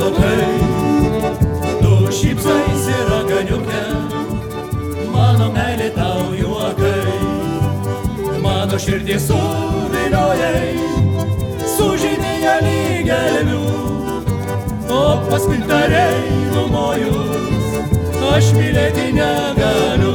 plaukai, tu šypsaisi raganiuke, mano meilė tau juokai, mano širdį suviliojai, sužinėja lygelmių, o paskui tarei numojus, aš mylėti negaliu.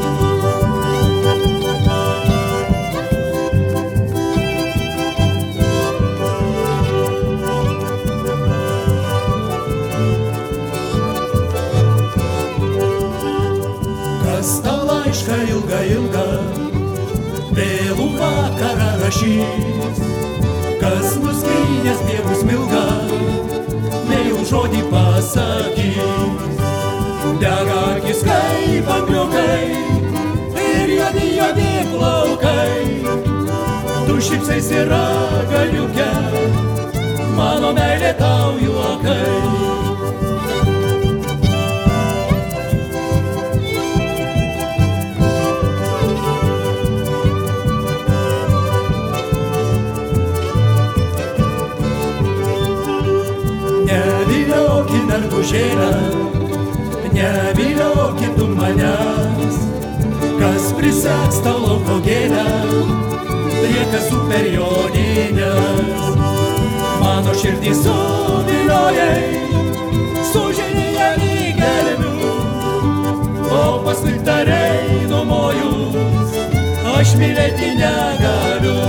Kas tą laišką ilgą, vėlų vakarą rašys, kas nuskynęs pievų smilgą, meilų žodį pasakys. Dega akis kaip angliukai ir juodi plaukai, tu šypsaisi raganiuke, mano meilė tau juokai. Neviliokit mergužėlę, neviliokit tu manęs, kas priseks tau lauko gėlę, riekas super joninės. Mano širdį suviliojai, sužinėja lygelmių, o paskui tarei numojus, aš mylėti negaliu.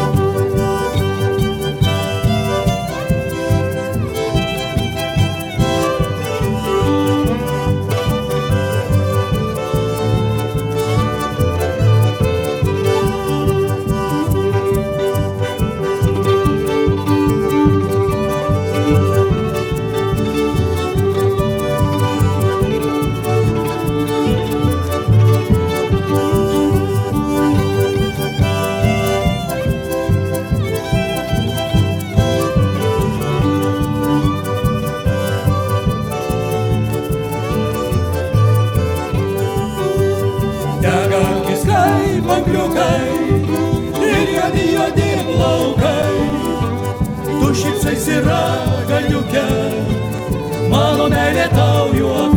Degakis kaip angliukai ir juodi plaukai, tu šypsaisi raganiuke, mano meilė tau juokai.